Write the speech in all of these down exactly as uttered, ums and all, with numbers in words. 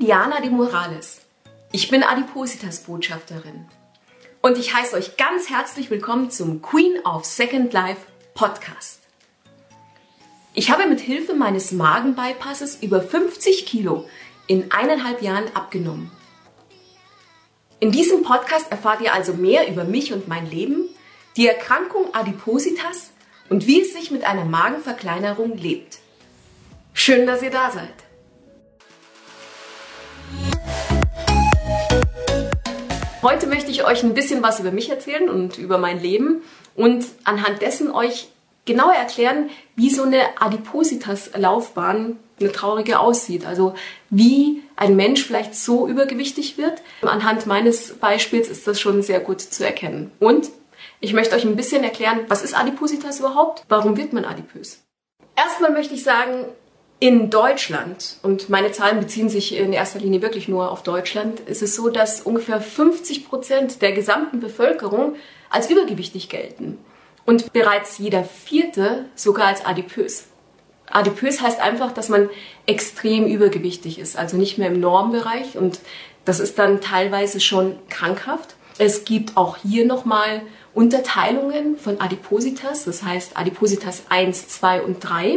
Diana de Morales. Ich bin Adipositas-Botschafterin und ich heiße euch ganz herzlich willkommen zum Queen of Second Life Podcast. Ich habe mit Hilfe meines Magenbypasses über fünfzig Kilo in eineinhalb Jahren abgenommen. In diesem Podcast erfahrt ihr also mehr über mich und mein Leben, die Erkrankung Adipositas und wie es sich mit einer Magenverkleinerung lebt. Schön, dass ihr da seid. Heute möchte ich euch ein bisschen was über mich erzählen und über mein Leben und anhand dessen euch genauer erklären, wie so eine Adipositas-Laufbahn, eine traurige, aussieht. Also wie ein Mensch vielleicht so übergewichtig wird. Anhand meines Beispiels ist das schon sehr gut zu erkennen. Und ich möchte euch ein bisschen erklären, was ist Adipositas überhaupt? Warum wird man adipös? Erstmal möchte ich sagen, in Deutschland, und meine Zahlen beziehen sich in erster Linie wirklich nur auf Deutschland, ist es so, dass ungefähr fünfzig Prozent der gesamten Bevölkerung als übergewichtig gelten. Und bereits jeder Vierte sogar als adipös. Adipös heißt einfach, dass man extrem übergewichtig ist, also nicht mehr im Normbereich, und das ist dann teilweise schon krankhaft. Es gibt auch hier nochmal Unterteilungen von Adipositas, das heißt Adipositas eins, zwei und drei.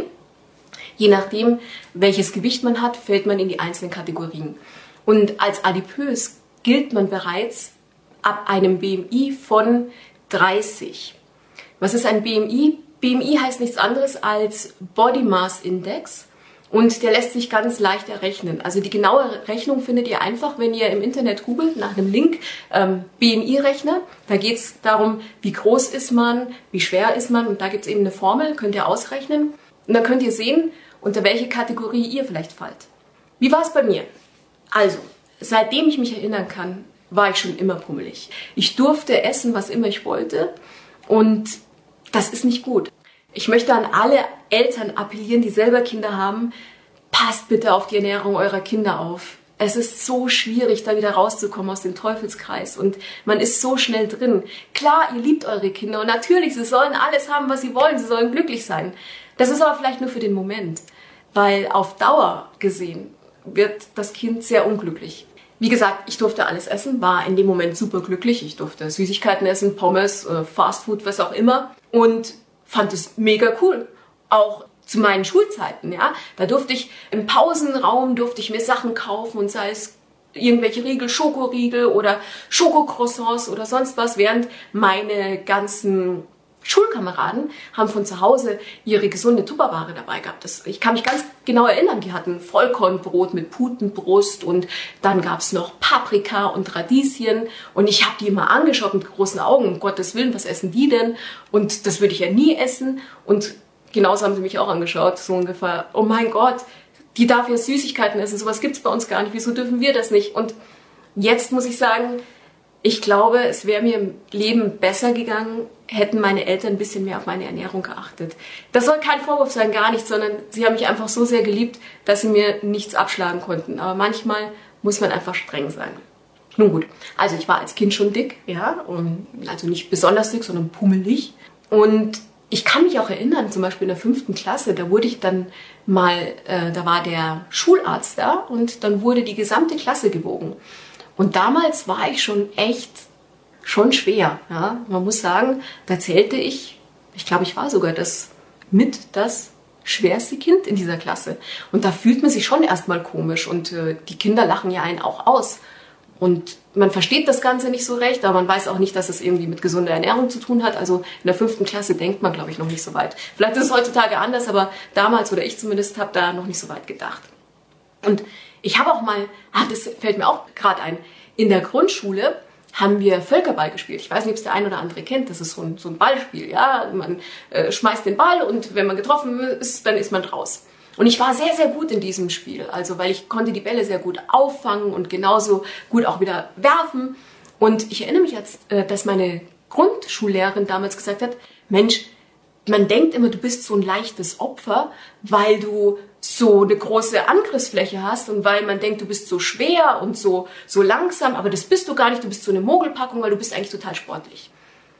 Je nachdem, welches Gewicht man hat, fällt man in die einzelnen Kategorien. Und als adipös gilt man bereits ab einem B M I von dreißig. Was ist ein B M I? B M I heißt nichts anderes als Body Mass Index und der lässt sich ganz leicht errechnen. Also die genaue Rechnung findet ihr einfach, wenn ihr im Internet googelt nach einem Link, ähm, B M I-Rechner. Da geht es darum, wie groß ist man, wie schwer ist man, und da gibt es eben eine Formel, könnt ihr ausrechnen. Und dann könnt ihr sehen, unter welche Kategorie ihr vielleicht fallt. Wie war es bei mir? Also, seitdem ich mich erinnern kann, war ich schon immer pummelig. Ich durfte essen, was immer ich wollte, und das ist nicht gut. Ich möchte an alle Eltern appellieren, die selber Kinder haben, passt bitte auf die Ernährung eurer Kinder auf. Es ist so schwierig, da wieder rauszukommen aus dem Teufelskreis, und man ist so schnell drin. Klar, ihr liebt eure Kinder und natürlich, sie sollen alles haben, was sie wollen, sie sollen glücklich sein. Das ist aber vielleicht nur für den Moment, weil auf Dauer gesehen wird das Kind sehr unglücklich. Wie gesagt, ich durfte alles essen, war in dem Moment super glücklich. Ich durfte Süßigkeiten essen, Pommes, Fastfood, was auch immer, und fand es mega cool. Auch zu meinen Schulzeiten, ja. Da durfte ich im Pausenraum durfte ich mir Sachen kaufen, und sei es irgendwelche Riegel, Schokoriegel oder Schokocroissants oder sonst was, während meine ganzen Schulkameraden haben von zu Hause ihre gesunde Tupperware dabei gehabt. Das, ich kann mich ganz genau erinnern, die hatten Vollkornbrot mit Putenbrust, und dann gab es noch Paprika und Radieschen, und ich habe die immer angeschaut mit großen Augen, um Gottes Willen, was essen die denn? Und das würde ich ja nie essen, und genauso haben sie mich auch angeschaut, so ungefähr, oh mein Gott, die darf ja Süßigkeiten essen, sowas gibt es bei uns gar nicht, wieso dürfen wir das nicht? Und jetzt muss ich sagen, ich glaube, es wäre mir im Leben besser gegangen, hätten meine Eltern ein bisschen mehr auf meine Ernährung geachtet. Das soll kein Vorwurf sein, gar nicht, sondern sie haben mich einfach so sehr geliebt, dass sie mir nichts abschlagen konnten. Aber manchmal muss man einfach streng sein. Nun gut, also ich war als Kind schon dick, ja, und also nicht besonders dick, sondern pummelig. Und ich kann mich auch erinnern, zum Beispiel in der fünften Klasse, da wurde ich dann mal, äh, da war der Schularzt da, und dann wurde die gesamte Klasse gewogen. Und damals war ich schon echt, schon schwer. Ja? Man muss sagen, da zählte ich, ich glaube, ich war sogar das mit das schwerste Kind in dieser Klasse. Und da fühlt man sich schon erstmal komisch, und äh, die Kinder lachen ja einen auch aus. Und man versteht das Ganze nicht so recht, aber man weiß auch nicht, dass es irgendwie mit gesunder Ernährung zu tun hat. Also in der fünften Klasse denkt man, glaube ich, noch nicht so weit. Vielleicht ist es heutzutage anders, aber damals, oder ich zumindest, habe da noch nicht so weit gedacht. Und ich habe auch mal, ah, das fällt mir auch gerade ein, in der Grundschule haben wir Völkerball gespielt. Ich weiß nicht, ob es der ein oder andere kennt. Das ist so ein, so ein Ballspiel. Ja? Man äh, schmeißt den Ball, und wenn man getroffen ist, dann ist man raus. Und ich war sehr, sehr gut in diesem Spiel. Also, weil ich konnte die Bälle sehr gut auffangen und genauso gut auch wieder werfen. Und ich erinnere mich jetzt, äh, dass meine Grundschullehrerin damals gesagt hat, Mensch, man denkt immer, du bist so ein leichtes Opfer, weil du so eine große Angriffsfläche hast und weil man denkt, du bist so schwer und so, so langsam, aber das bist du gar nicht, du bist so eine Mogelpackung, weil du bist eigentlich total sportlich.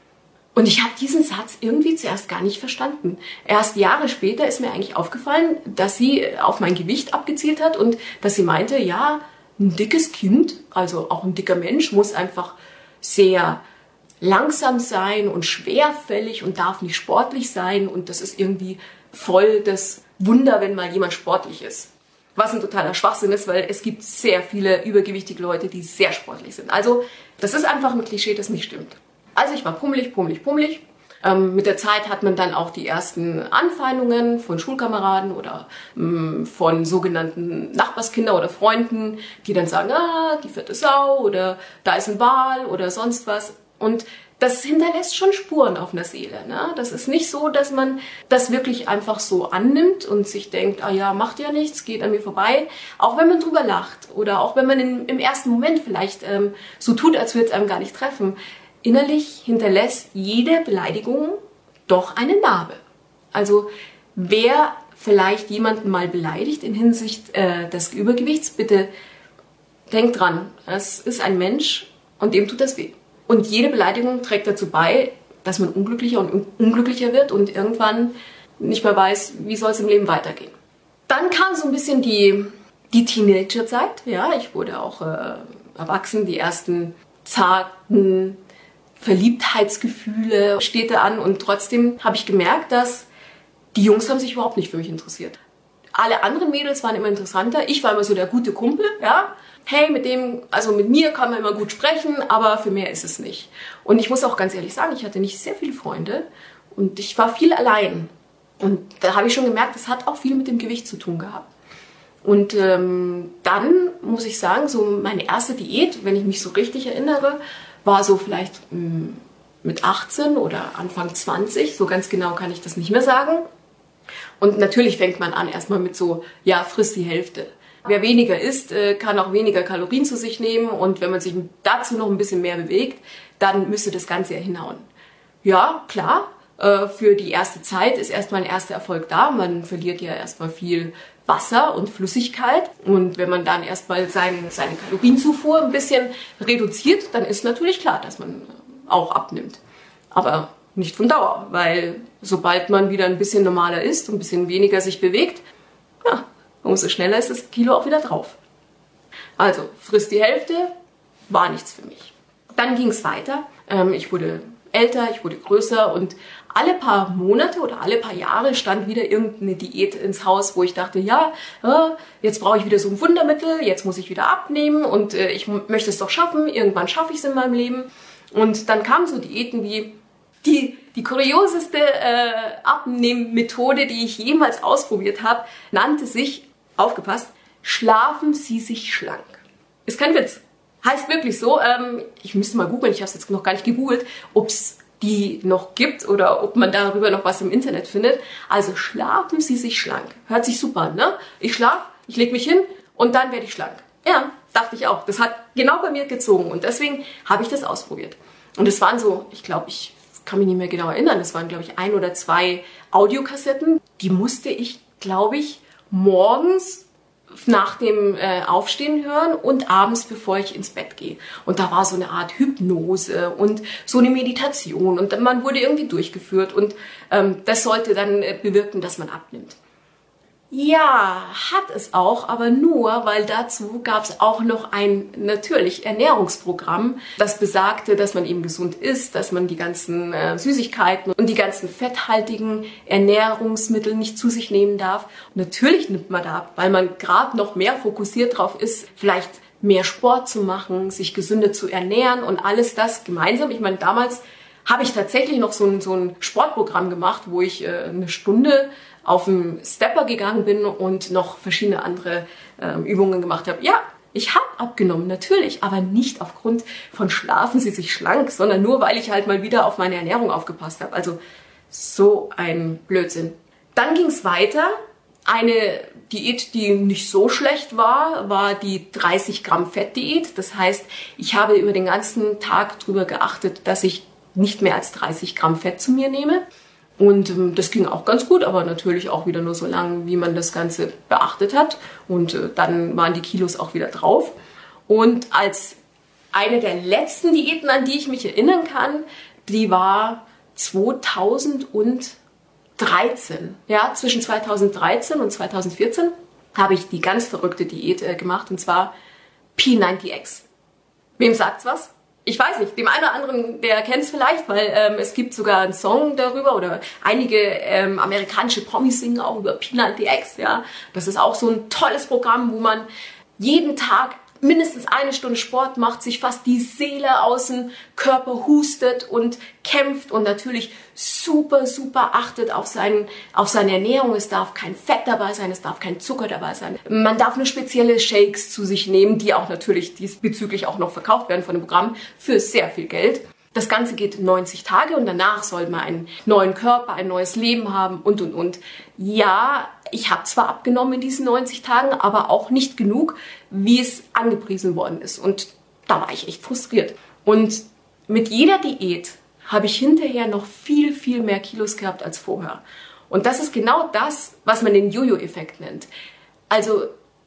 Und ich habe diesen Satz irgendwie zuerst gar nicht verstanden. Erst Jahre später ist mir eigentlich aufgefallen, dass sie auf mein Gewicht abgezielt hat und dass sie meinte, ja, ein dickes Kind, also auch ein dicker Mensch, muss einfach sehr langsam sein und schwerfällig und darf nicht sportlich sein. Und das ist irgendwie voll das Wunder, wenn mal jemand sportlich ist. Was ein totaler Schwachsinn ist, weil es gibt sehr viele übergewichtige Leute, die sehr sportlich sind. Also das ist einfach ein Klischee, das nicht stimmt. Also ich war pummelig, pummelig, pummelig. Ähm, mit der Zeit hat man dann auch die ersten Anfeindungen von Schulkameraden oder ähm, von sogenannten Nachbarskindern oder Freunden, die dann sagen, ah, die fette Sau oder da ist ein Wal oder sonst was. Und das hinterlässt schon Spuren auf einer Seele. Ne? Das ist nicht so, dass man das wirklich einfach so annimmt und sich denkt, ah ja, macht ja nichts, geht an mir vorbei. Auch wenn man drüber lacht oder auch wenn man in, im ersten Moment vielleicht ähm, so tut, als würde es einem gar nicht treffen. Innerlich hinterlässt jede Beleidigung doch eine Narbe. Also wer vielleicht jemanden mal beleidigt in Hinsicht äh, des Übergewichts, bitte denkt dran, es ist ein Mensch und dem tut das weh. Und jede Beleidigung trägt dazu bei, dass man unglücklicher und unglücklicher wird und irgendwann nicht mehr weiß, wie soll es im Leben weitergehen. Dann kam so ein bisschen die, die Teenagerzeit. Ja, ich wurde auch äh, erwachsen, die ersten zarten Verliebtheitsgefühle stehte an und trotzdem habe ich gemerkt, dass die Jungs haben sich überhaupt nicht für mich interessiert. Alle anderen Mädels waren immer interessanter. Ich war immer so der gute Kumpel, ja. Hey, mit dem, also mit mir kann man immer gut sprechen, aber für mehr ist es nicht. Und ich muss auch ganz ehrlich sagen, ich hatte nicht sehr viele Freunde und ich war viel allein. Und da habe ich schon gemerkt, das hat auch viel mit dem Gewicht zu tun gehabt. Und ähm, dann muss ich sagen, so meine erste Diät, wenn ich mich so richtig erinnere, war so vielleicht mh, mit achtzehn oder Anfang zwanzig, so ganz genau kann ich das nicht mehr sagen. Und natürlich fängt man an erstmal mit so, ja, friss die Hälfte. Wer weniger isst, kann auch weniger Kalorien zu sich nehmen und wenn man sich dazu noch ein bisschen mehr bewegt, dann müsste das Ganze ja hinhauen. Ja, klar, für die erste Zeit ist erstmal ein erster Erfolg da. Man verliert ja erstmal viel Wasser und Flüssigkeit und wenn man dann erstmal sein, seine Kalorienzufuhr ein bisschen reduziert, dann ist natürlich klar, dass man auch abnimmt. Aber nicht von Dauer, weil sobald man wieder ein bisschen normaler isst und ein bisschen weniger sich bewegt, ja, umso schneller ist das Kilo auch wieder drauf. Also, friss die Hälfte, war nichts für mich. Dann ging es weiter. Ähm, ich wurde älter, ich wurde größer und alle paar Monate oder alle paar Jahre stand wieder irgendeine Diät ins Haus, wo ich dachte, ja, äh, jetzt brauche ich wieder so ein Wundermittel, jetzt muss ich wieder abnehmen und äh, ich möchte es doch schaffen, irgendwann schaffe ich es in meinem Leben. Und dann kamen so Diäten wie die, die kurioseste äh, Abnehmmethode, die ich jemals ausprobiert habe, nannte sich, aufgepasst, schlafen Sie sich schlank. Ist kein Witz. Heißt wirklich so, ähm, ich müsste mal googeln, ich habe es jetzt noch gar nicht gegoogelt, ob es die noch gibt oder ob man darüber noch was im Internet findet. Also schlafen Sie sich schlank. Hört sich super an, ne? Ich schlafe, ich lege mich hin und dann werde ich schlank. Ja, dachte ich auch. Das hat genau bei mir gezogen und deswegen habe ich das ausprobiert. Und es waren so, ich glaube, ich kann mich nicht mehr genau erinnern, es waren, glaube ich, ein oder zwei Audiokassetten. Die musste ich, glaube ich, morgens nach dem äh, Aufstehen hören und abends, bevor ich ins Bett gehe. Und da war so eine Art Hypnose und so eine Meditation und man wurde irgendwie durchgeführt und ähm, das sollte dann äh, bewirken, dass man abnimmt. Ja, hat es auch, aber nur, weil dazu gab es auch noch ein natürlich Ernährungsprogramm, das besagte, dass man eben gesund isst, dass man die ganzen äh, Süßigkeiten und die ganzen fetthaltigen Ernährungsmittel nicht zu sich nehmen darf. Und natürlich nimmt man da ab, weil man gerade noch mehr fokussiert drauf ist, vielleicht mehr Sport zu machen, sich gesünder zu ernähren und alles das gemeinsam. Ich meine, damals habe ich tatsächlich noch so ein, so ein Sportprogramm gemacht, wo ich äh, eine Stunde auf den Stepper gegangen bin und noch verschiedene andere äh, Übungen gemacht habe. Ja, ich habe abgenommen, natürlich, aber nicht aufgrund von Schlafen Sie sich schlank, sondern nur, weil ich halt mal wieder auf meine Ernährung aufgepasst habe. Also so ein Blödsinn. Dann ging es weiter. Eine Diät, die nicht so schlecht war, war die dreißig Gramm Fett-Diät. Das heißt, ich habe über den ganzen Tag darüber geachtet, dass ich nicht mehr als dreißig Gramm Fett zu mir nehme. Und ähm, das ging auch ganz gut, aber natürlich auch wieder nur so lange, wie man das Ganze beachtet hat. Und äh, dann waren die Kilos auch wieder drauf. Und als eine der letzten Diäten, an die ich mich erinnern kann, die war zweitausenddreizehn. Ja, zwischen zweitausenddreizehn und zweitausendvierzehn habe ich die ganz verrückte Diät äh, gemacht. Und zwar P neunzig X. Wem sagt's was? Ich weiß nicht, dem einen oder anderen, der kennt es vielleicht, weil ähm, es gibt sogar einen Song darüber oder einige ähm, amerikanische Promis singen auch über P neunzig X. Ja? Das ist auch so ein tolles Programm, wo man jeden Tag mindestens eine Stunde Sport macht, sich fast die Seele aus dem Körper hustet und kämpft und natürlich super, super achtet auf, seinen, auf seine Ernährung. Es darf kein Fett dabei sein, es darf kein Zucker dabei sein. Man darf nur spezielle Shakes zu sich nehmen, die auch natürlich diesbezüglich auch noch verkauft werden von dem Programm für sehr viel Geld. Das Ganze geht neunzig Tage und danach soll man einen neuen Körper, ein neues Leben haben und, und, und. Ja, ich habe zwar abgenommen in diesen neunzig Tagen, aber auch nicht genug, wie es angepriesen worden ist. Und da war ich echt frustriert. Und mit jeder Diät habe ich hinterher noch viel, viel mehr Kilos gehabt als vorher. Und das ist genau das, was man den Jojo-Effekt nennt. Also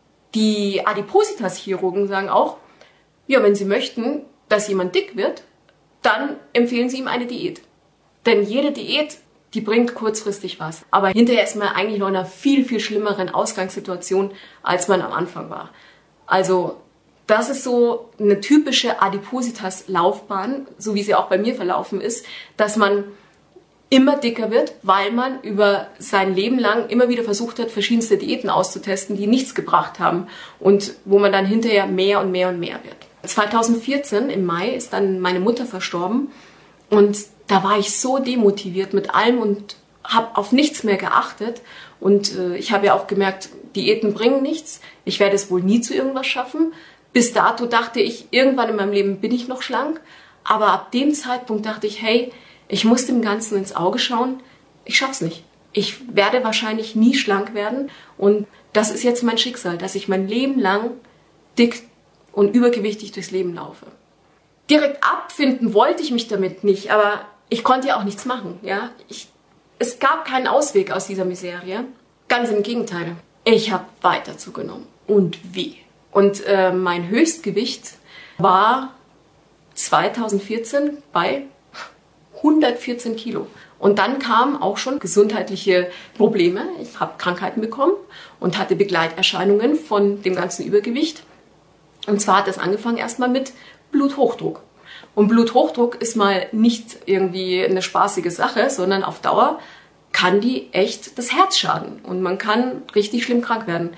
die Adipositas-Chirurgen sagen auch, ja, wenn sie möchten, dass jemand dick wird, dann empfehlen sie ihm eine Diät. Denn jede Diät, die bringt kurzfristig was. Aber hinterher ist man eigentlich noch in einer viel, viel schlimmeren Ausgangssituation, als man am Anfang war. Also das ist so eine typische Adipositas-Laufbahn, so wie sie auch bei mir verlaufen ist, dass man immer dicker wird, weil man über sein Leben lang immer wieder versucht hat, verschiedenste Diäten auszutesten, die nichts gebracht haben und wo man dann hinterher mehr und mehr und mehr wird. zweitausendvierzehn im Mai ist dann meine Mutter verstorben und da war ich so demotiviert mit allem und habe auf nichts mehr geachtet und äh, ich habe ja auch gemerkt, Diäten bringen nichts, ich werde es wohl nie zu irgendwas schaffen. Bis dato dachte ich, irgendwann in meinem Leben bin ich noch schlank, aber ab dem Zeitpunkt dachte ich, hey, ich muss dem Ganzen ins Auge schauen, ich schaff's nicht. Ich werde wahrscheinlich nie schlank werden und das ist jetzt mein Schicksal, dass ich mein Leben lang dick und übergewichtig durchs Leben laufe. Direkt abfinden wollte ich mich damit nicht, aber ich konnte ja auch nichts machen. Ja? Ich, es gab keinen Ausweg aus dieser Miserie. Ganz im Gegenteil. Ich habe weiter zugenommen. Und wie? Und äh, mein Höchstgewicht war zweitausendvierzehn bei hundertvierzehn Kilo. Und dann kamen auch schon gesundheitliche Probleme. Ich habe Krankheiten bekommen und hatte Begleiterscheinungen von dem ganzen Übergewicht. Und zwar hat das angefangen erstmal mit Bluthochdruck. Und Bluthochdruck ist mal nicht irgendwie eine spaßige Sache, sondern auf Dauer kann die echt das Herz schaden. Und man kann richtig schlimm krank werden.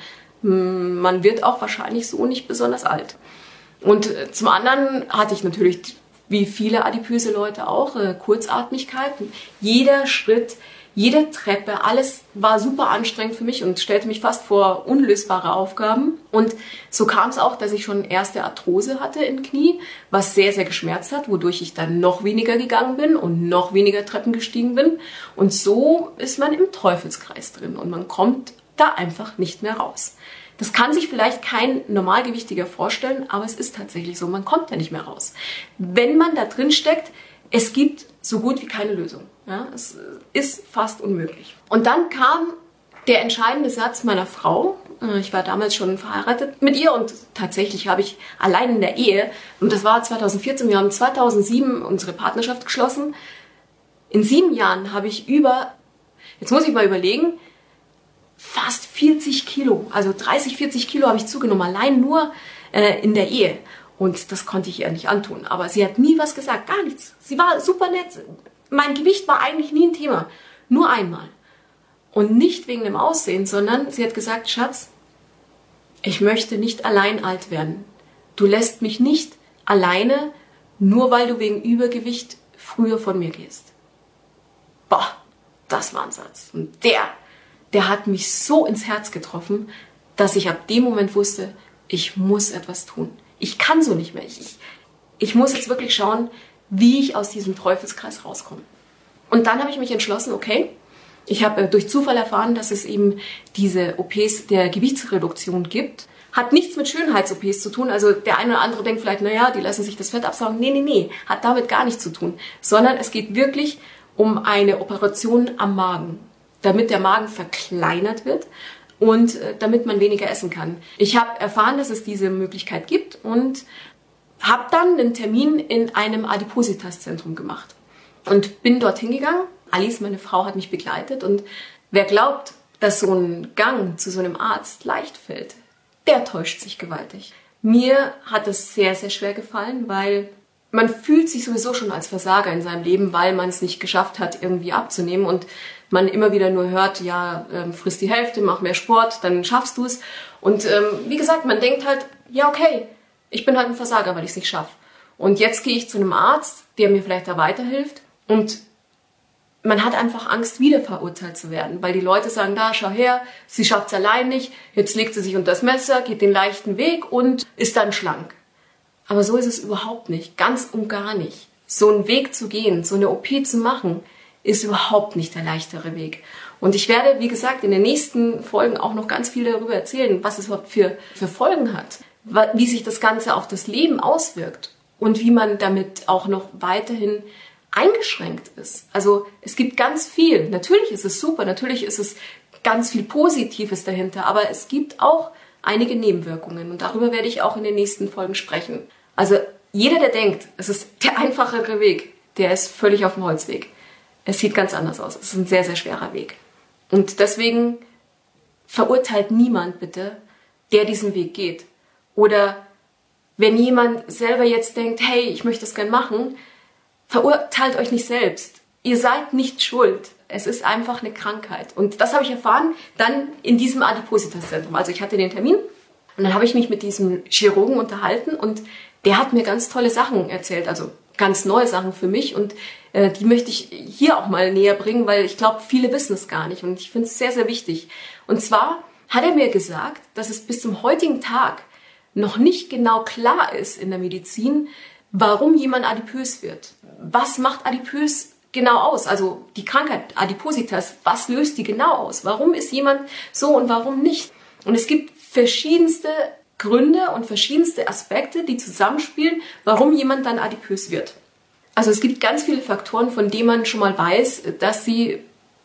Man wird auch wahrscheinlich so nicht besonders alt. Und zum anderen hatte ich natürlich, wie viele adipöse Leute auch, Kurzatmigkeit. Jeder Schritt, jede Treppe, alles war super anstrengend für mich und stellte mich fast vor unlösbare Aufgaben. Und so kam es auch, dass ich schon erste Arthrose hatte im Knie, was sehr, sehr geschmerzt hat, wodurch ich dann noch weniger gegangen bin und noch weniger Treppen gestiegen bin. Und so ist man im Teufelskreis drin und man kommt da einfach nicht mehr raus. Das kann sich vielleicht kein Normalgewichtiger vorstellen, aber es ist tatsächlich so, man kommt da nicht mehr raus. Wenn man da drin steckt, es gibt so gut wie keine Lösung. Ja, es ist fast unmöglich. Und dann kam der entscheidende Satz meiner Frau. Ich war damals schon verheiratet mit ihr und tatsächlich habe ich allein in der Ehe, und das war zweitausendvierzehn, wir haben zweitausendsieben unsere Partnerschaft geschlossen. In sieben Jahren habe ich über, jetzt muss ich mal überlegen, fast vierzig Kilo, also dreißig, vierzig Kilo habe ich zugenommen, allein nur äh, in der Ehe. Und das konnte ich ihr nicht antun. Aber sie hat nie was gesagt, gar nichts. Sie war super nett. Mein Gewicht war eigentlich nie ein Thema. Nur einmal. Und nicht wegen dem Aussehen, sondern sie hat gesagt, Schatz, ich möchte nicht allein alt werden. Du lässt mich nicht alleine, nur weil du wegen Übergewicht früher von mir gehst. Boah, das war ein Satz. Und der, der hat mich so ins Herz getroffen, dass ich ab dem Moment wusste, ich muss etwas tun. Ich kann so nicht mehr. Ich, ich, ich muss jetzt wirklich schauen, wie ich aus diesem Teufelskreis rauskomme. Und dann habe ich mich entschlossen, okay, ich habe äh, durch Zufall erfahren, dass es eben diese O Ps der Gewichtsreduktion gibt. Hat nichts mit Schönheits-O Ps zu tun. Also der eine oder andere denkt vielleicht, naja, die lassen sich das Fett absaugen. Nee, nee, nee, hat damit gar nichts zu tun. Sondern es geht wirklich um eine Operation am Magen, damit der Magen verkleinert wird und äh, damit man weniger essen kann. Ich habe erfahren, dass es diese Möglichkeit gibt und habe dann einen Termin in einem Adipositas-Zentrum gemacht und bin dorthin gegangen. Alice, meine Frau, hat mich begleitet und wer glaubt, dass so ein Gang zu so einem Arzt leicht fällt, der täuscht sich gewaltig. Mir hat es sehr, sehr schwer gefallen, weil man fühlt sich sowieso schon als Versager in seinem Leben, weil man es nicht geschafft hat, irgendwie abzunehmen und man immer wieder nur hört, ja, ähm, friss die Hälfte, mach mehr Sport, dann schaffst du es. Und ähm, wie gesagt, man denkt halt, ja okay, ich bin halt ein Versager, weil ich es nicht schaffe. Und jetzt gehe ich zu einem Arzt, der mir vielleicht da weiterhilft und man hat einfach Angst, wieder verurteilt zu werden, weil die Leute sagen, da, schau her, sie schafft es allein nicht, jetzt legt sie sich unter das Messer, geht den leichten Weg und ist dann schlank. Aber so ist es überhaupt nicht, ganz und gar nicht. So einen Weg zu gehen, so eine O P zu machen, ist überhaupt nicht der leichtere Weg. Und ich werde, wie gesagt, in den nächsten Folgen auch noch ganz viel darüber erzählen, was es überhaupt für, für Folgen hat, wie sich das Ganze auf das Leben auswirkt und wie man damit auch noch weiterhin eingeschränkt ist. Also es gibt ganz viel. Natürlich ist es super, natürlich ist es ganz viel Positives dahinter, aber es gibt auch einige Nebenwirkungen und darüber werde ich auch in den nächsten Folgen sprechen. Also jeder, der denkt, es ist der einfachere Weg, der ist völlig auf dem Holzweg. Es sieht ganz anders aus. Es ist ein sehr, sehr schwerer Weg. Und deswegen verurteilt niemand bitte, der diesen Weg geht. Oder wenn jemand selber jetzt denkt, hey, ich möchte das gern machen, verurteilt euch nicht selbst. Ihr seid nicht schuld. Es ist einfach eine Krankheit. Und das habe ich erfahren dann in diesem Adipositas-Zentrum. Also ich hatte den Termin und dann habe ich mich mit diesem Chirurgen unterhalten und der hat mir ganz tolle Sachen erzählt, also ganz neue Sachen für mich und äh, die möchte ich hier auch mal näher bringen, weil ich glaube, viele wissen es gar nicht und ich finde es sehr, sehr wichtig. Und zwar hat er mir gesagt, dass es bis zum heutigen Tag noch nicht genau klar ist in der Medizin, warum jemand adipös wird. Was macht adipös genau aus? Also die Krankheit Adipositas, was löst die genau aus? Warum ist jemand so und warum nicht? Und es gibt verschiedenste Gründe und verschiedenste Aspekte, die zusammenspielen, warum jemand dann adipös wird. Also es gibt ganz viele Faktoren, von denen man schon mal weiß, dass sie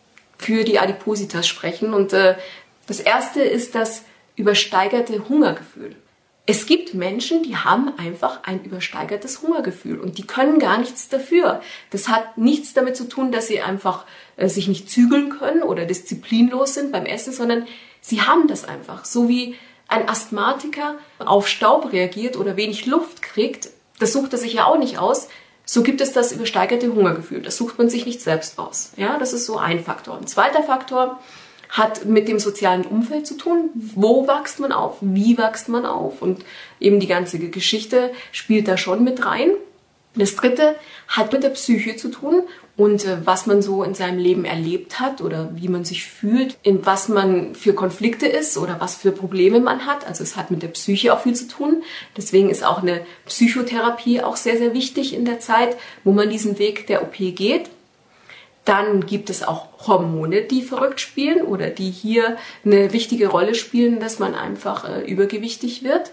für die Adipositas sprechen. Und äh, das erste ist das übersteigerte Hungergefühl. Es gibt Menschen, die haben einfach ein übersteigertes Hungergefühl und die können gar nichts dafür. Das hat nichts damit zu tun, dass sie einfach äh, sich nicht zügeln können oder disziplinlos sind beim Essen, sondern sie haben das einfach. So wie ein Asthmatiker auf Staub reagiert oder wenig Luft kriegt, das sucht er sich ja auch nicht aus. So gibt es das übersteigerte Hungergefühl. Das sucht man sich nicht selbst aus. Ja, das ist so ein Faktor. Ein zweiter Faktor hat mit dem sozialen Umfeld zu tun. Wo wächst man auf? Wie wächst man auf? Und eben die ganze Geschichte spielt da schon mit rein. Das dritte hat mit der Psyche zu tun und äh, was man so in seinem Leben erlebt hat oder wie man sich fühlt, in was man für Konflikte ist oder was für Probleme man hat. Also es hat mit der Psyche auch viel zu tun. Deswegen ist auch eine Psychotherapie auch sehr, sehr wichtig in der Zeit, wo man diesen Weg der O P geht. Dann gibt es auch Hormone, die verrückt spielen oder die hier eine wichtige Rolle spielen, dass man einfach äh, übergewichtig wird.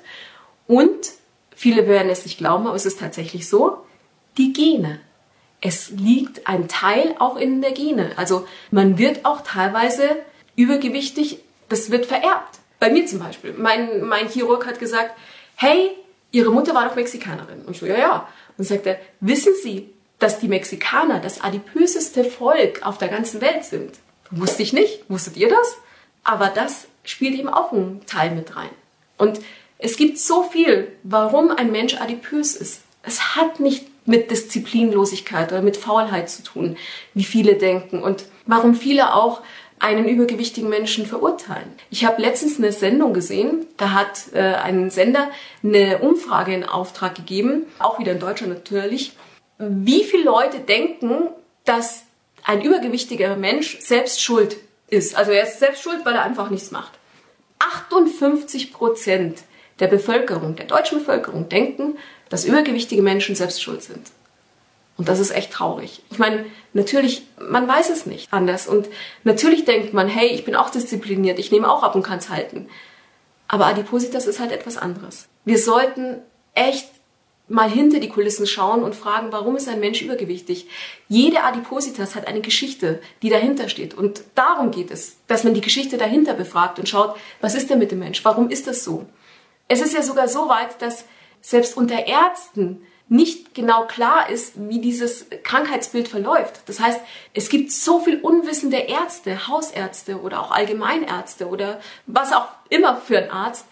Und viele werden es nicht glauben, aber es ist tatsächlich so, die Gene. Es liegt ein Teil auch in der Gene. Also man wird auch teilweise übergewichtig, das wird vererbt. Bei mir zum Beispiel. Mein, mein Chirurg hat gesagt, hey, Ihre Mutter war doch Mexikanerin. Und ich so, ja, ja. Und sagt er, wissen Sie, dass die Mexikaner das adipöseste Volk auf der ganzen Welt sind? Wusste ich nicht. Wusstet ihr das? Aber das spielt eben auch einen Teil mit rein. Und es gibt so viel, warum ein Mensch adipös ist. Es hat nicht mit Disziplinlosigkeit oder mit Faulheit zu tun, wie viele denken. Und warum viele auch einen übergewichtigen Menschen verurteilen. Ich habe letztens eine Sendung gesehen, da hat äh, ein Sender eine Umfrage in Auftrag gegeben, auch wieder in Deutschland natürlich, wie viele Leute denken, dass ein übergewichtiger Mensch selbst schuld ist. Also er ist selbst schuld, weil er einfach nichts macht. achtundfünfzig Prozent der Bevölkerung, der deutschen Bevölkerung, denken, dass übergewichtige Menschen selbst schuld sind. Und das ist echt traurig. Ich meine, natürlich, man weiß es nicht anders. Und natürlich denkt man, hey, ich bin auch diszipliniert, ich nehme auch ab und kann es halten. Aber Adipositas ist halt etwas anderes. Wir sollten echt mal hinter die Kulissen schauen und fragen, warum ist ein Mensch übergewichtig? Jede Adipositas hat eine Geschichte, die dahinter steht. Und darum geht es, dass man die Geschichte dahinter befragt und schaut, was ist denn mit dem Mensch? Warum ist das so? Es ist ja sogar so weit, dass selbst unter Ärzten nicht genau klar ist, wie dieses Krankheitsbild verläuft. Das heißt, es gibt so viel unwissende Ärzte, Hausärzte oder auch Allgemeinärzte oder was auch immer für ein Arzt,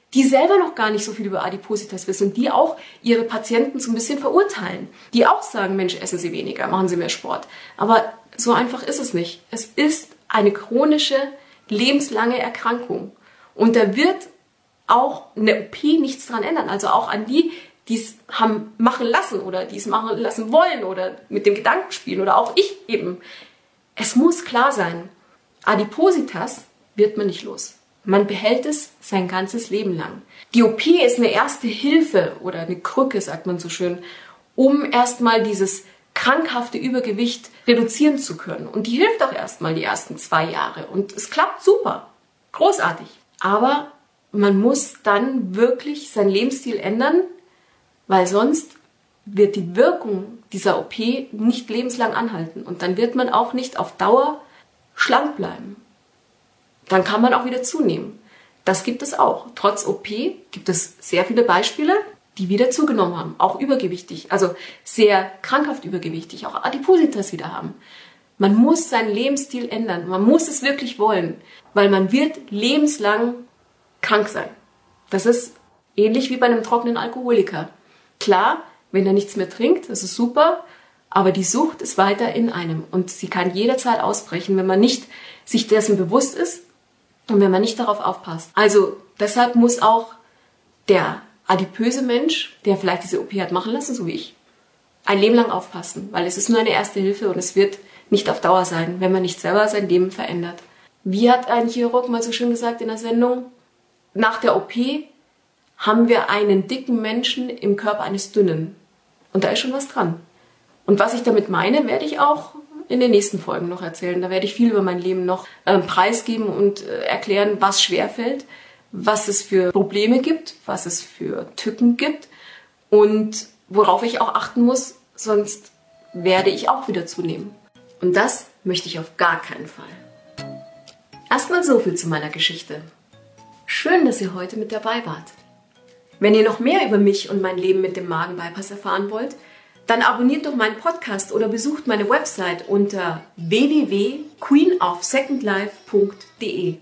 die selber noch gar nicht so viel über Adipositas wissen und die auch ihre Patienten so ein bisschen verurteilen. Die auch sagen, Mensch, essen Sie weniger, machen Sie mehr Sport. Aber so einfach ist es nicht. Es ist eine chronische, lebenslange Erkrankung. Und da wird auch eine O P nichts dran ändern. Also auch an die, die es haben machen lassen oder die es machen lassen wollen oder mit dem Gedanken spielen oder auch ich eben. Es muss klar sein, Adipositas wird man nicht los. Man behält es sein ganzes Leben lang. Die O P ist eine erste Hilfe oder eine Krücke, sagt man so schön, um erstmal dieses krankhafte Übergewicht reduzieren zu können. Und die hilft auch erstmal die ersten zwei Jahre. Und es klappt super. Großartig. Aber man muss dann wirklich seinen Lebensstil ändern, weil sonst wird die Wirkung dieser O P nicht lebenslang anhalten. Und dann wird man auch nicht auf Dauer schlank bleiben. Dann kann man auch wieder zunehmen. Das gibt es auch. Trotz O P gibt es sehr viele Beispiele, die wieder zugenommen haben. Auch übergewichtig, also sehr krankhaft übergewichtig, auch Adipositas wieder haben. Man muss seinen Lebensstil ändern. Man muss es wirklich wollen, weil man wird lebenslang krank sein. Das ist ähnlich wie bei einem trockenen Alkoholiker. Klar, wenn er nichts mehr trinkt, das ist super, aber die Sucht ist weiter in einem und sie kann jederzeit ausbrechen, wenn man nicht sich dessen bewusst ist und wenn man nicht darauf aufpasst. Also deshalb muss auch der adipöse Mensch, der vielleicht diese O P hat machen lassen, so wie ich, ein Leben lang aufpassen, weil es ist nur eine erste Hilfe und es wird nicht auf Dauer sein, wenn man nicht selber sein Leben verändert. Wie hat ein Chirurg mal so schön gesagt in der Sendung? Nach der O P haben wir einen dicken Menschen im Körper eines dünnen. Und da ist schon was dran. Und was ich damit meine, werde ich auch in den nächsten Folgen noch erzählen. Da werde ich viel über mein Leben noch äh, preisgeben und äh, erklären, was schwerfällt, was es für Probleme gibt, was es für Tücken gibt und worauf ich auch achten muss, sonst werde ich auch wieder zunehmen. Und das möchte ich auf gar keinen Fall. Erstmal so viel zu meiner Geschichte. Schön, dass ihr heute mit dabei wart. Wenn ihr noch mehr über mich und mein Leben mit dem Magenbypass erfahren wollt, dann abonniert doch meinen Podcast oder besucht meine Website unter w w w punkt queen of second life punkt d e.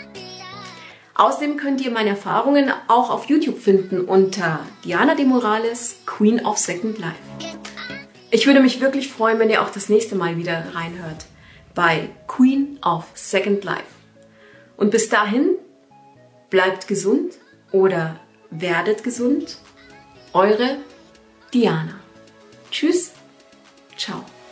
Außerdem könnt ihr meine Erfahrungen auch auf YouTube finden unter Diana de Morales, Queen of Second Life. Ich würde mich wirklich freuen, wenn ihr auch das nächste Mal wieder reinhört bei Queen of Second Life. Und bis dahin, bleibt gesund oder werdet gesund. Eure Diana. Tschüss, ciao.